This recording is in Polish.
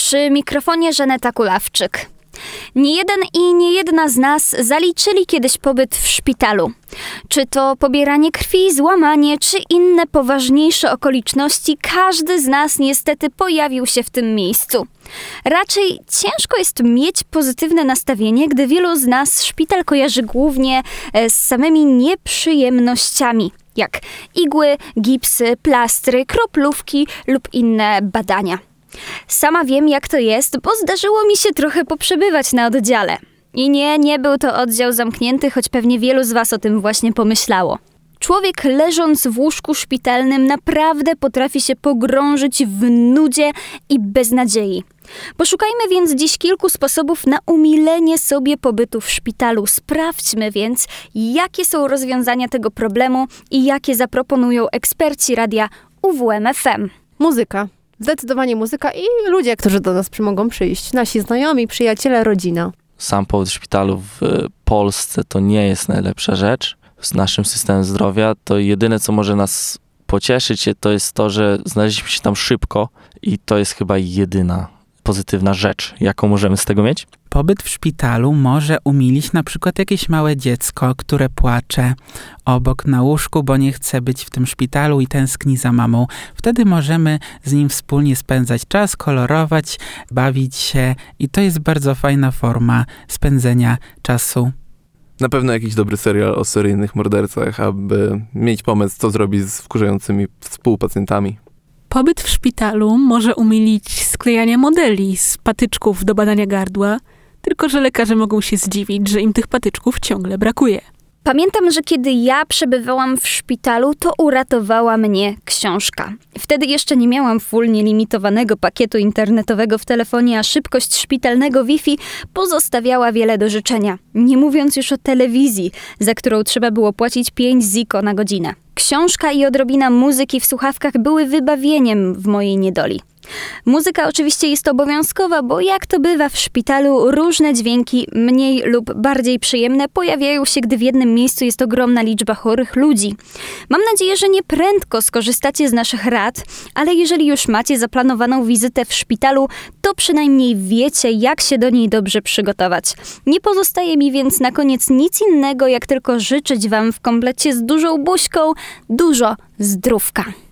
Przy mikrofonie Żaneta Kulawczyk. Nie jeden i nie jedna z nas zaliczyli kiedyś pobyt w szpitalu. Czy to pobieranie krwi, złamanie, czy inne poważniejsze okoliczności, każdy z nas niestety pojawił się w tym miejscu. Raczej ciężko jest mieć pozytywne nastawienie, gdy wielu z nas szpital kojarzy głównie z samymi nieprzyjemnościami, jak igły, gipsy, plastry, kroplówki lub inne badania. Sama wiem, jak to jest, bo zdarzyło mi się trochę poprzebywać na oddziale. I nie był to oddział zamknięty, choć pewnie wielu z was o tym właśnie pomyślało. Człowiek leżąc w łóżku szpitalnym naprawdę potrafi się pogrążyć w nudzie i beznadziei. Poszukajmy więc dziś kilku sposobów na umilenie sobie pobytu w szpitalu. Sprawdźmy więc, jakie są rozwiązania tego problemu i jakie zaproponują eksperci radia UWMFM. Muzyka. Zdecydowanie muzyka i ludzie, którzy do nas mogą przyjść. Nasi znajomi, przyjaciele, rodzina. Sam pobyt w szpitalu w Polsce to nie jest najlepsza rzecz. Z naszym systemem zdrowia to jedyne, co może nas pocieszyć, to jest to, że znaleźliśmy się tam szybko i to jest chyba jedyna pozytywna rzecz, jaką możemy z tego mieć. Pobyt w szpitalu może umilić na przykład jakieś małe dziecko, które płacze obok na łóżku, bo nie chce być w tym szpitalu i tęskni za mamą. Wtedy możemy z nim wspólnie spędzać czas, kolorować, bawić się i to jest bardzo fajna forma spędzenia czasu. Na pewno jakiś dobry serial o seryjnych mordercach, aby mieć pomysł, co zrobić z wkurzającymi współpacjentami. Pobyt w szpitalu może umilić sklejanie modeli z patyczków do badania gardła, tylko że lekarze mogą się zdziwić, że im tych patyczków ciągle brakuje. Pamiętam, że kiedy ja przebywałam w szpitalu, to uratowała mnie książka. Wtedy jeszcze nie miałam full nielimitowanego pakietu internetowego w telefonie, a szybkość szpitalnego Wi-Fi pozostawiała wiele do życzenia. Nie mówiąc już o telewizji, za którą trzeba było płacić 5 ziko na godzinę. Książka i odrobina muzyki w słuchawkach były wybawieniem w mojej niedoli. Muzyka oczywiście jest obowiązkowa, bo jak to bywa w szpitalu, różne dźwięki, mniej lub bardziej przyjemne, pojawiają się, gdy w jednym miejscu jest ogromna liczba chorych ludzi. Mam nadzieję, że nie prędko skorzystacie z naszych rad, ale jeżeli już macie zaplanowaną wizytę w szpitalu, to przynajmniej wiecie, jak się do niej dobrze przygotować. Nie pozostaje mi więc na koniec nic innego, jak tylko życzyć wam w komplecie z dużą buźką dużo zdrówka.